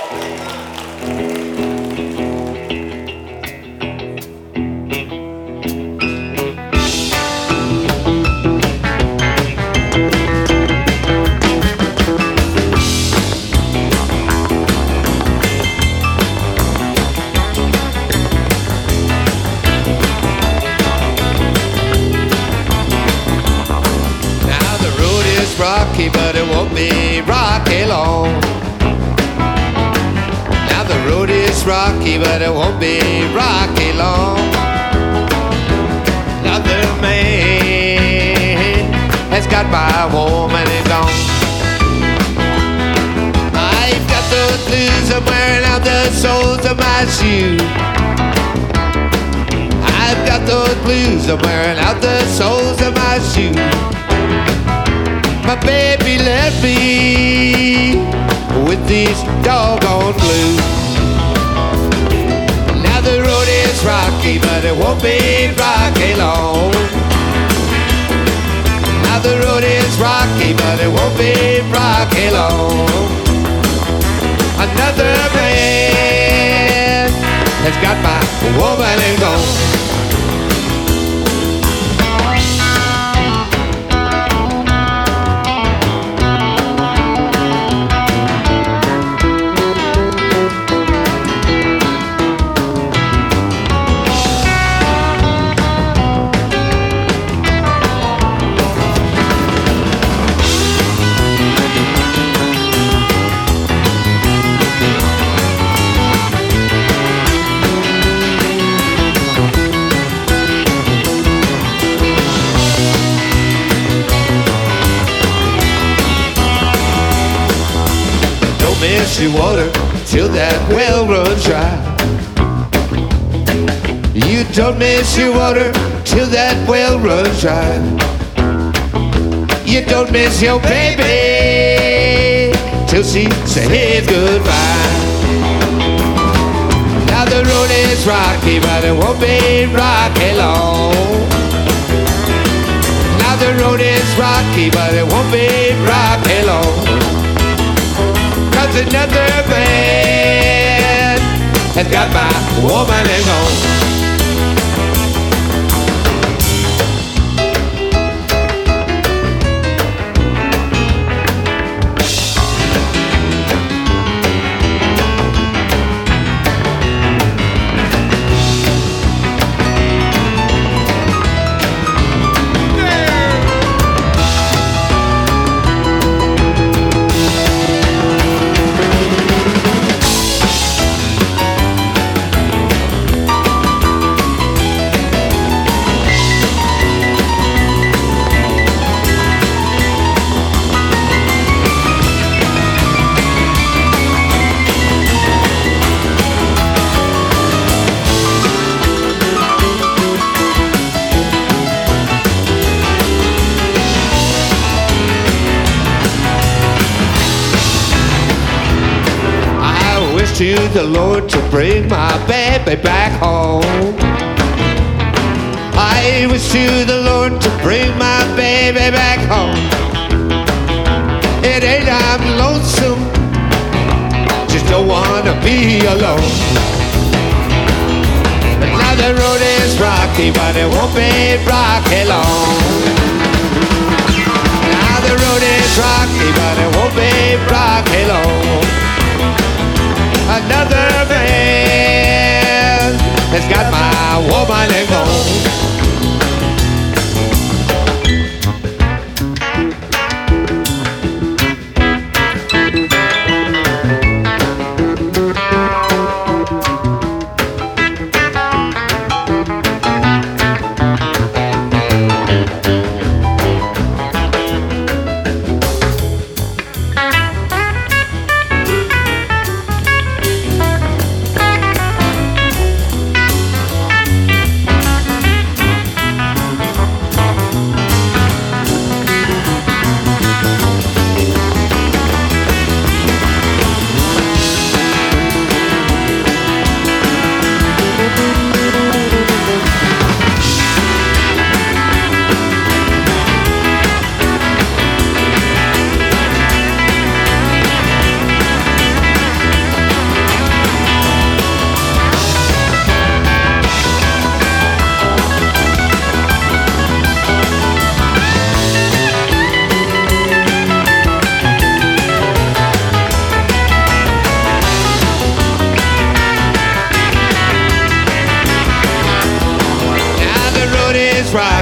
Rocky, but it won't be rocky long. Now the road is rocky, but it won't be rocky long. Another man has got my woman and gone. I've got those blues, I'm wearing out the soles of my shoes. I've got those blues, I'm wearing out the soles of my shoes. My baby left me with these doggone blues. Now the road is rocky, but it won't be rocky long. Now the road is rocky, but it won't be rocky long. Another man has got my woman and gone. Miss your water till that well runs dry. You don't miss your water till that well runs dry. You don't miss your baby till she says goodbye. Now the road is rocky, but it won't be rocky long. Now the road is rocky, but it won't be rocky long. 'Cause another man has got my woman and gone. To the Lord to bring my baby back home. I wish to the Lord to bring my baby back home. It ain't I'm lonesome, just don't wanna be alone. But now the road is rocky, but it won't be rocky long. Now the road is rocky, but it won't be rocky long. Another man has got my woman and gone.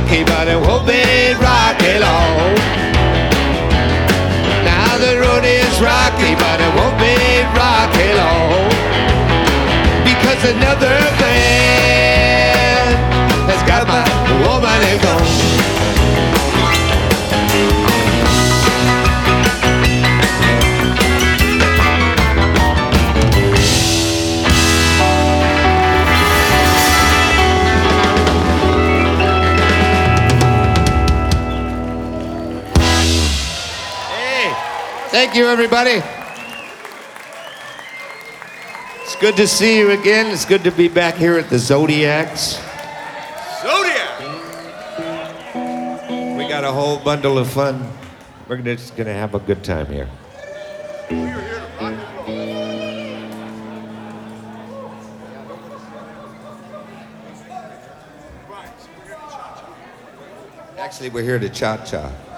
rocky, but it won't be rocky long. Now the road is rocky, but it won't be rocky long. Because another man has got my woman and gone. Thank you, everybody. It's good to see you again. It's good to be back here at the Zodiacs. Zodiac! We got a whole bundle of fun. We're just going to have a good time here. Actually, we're here to cha-cha.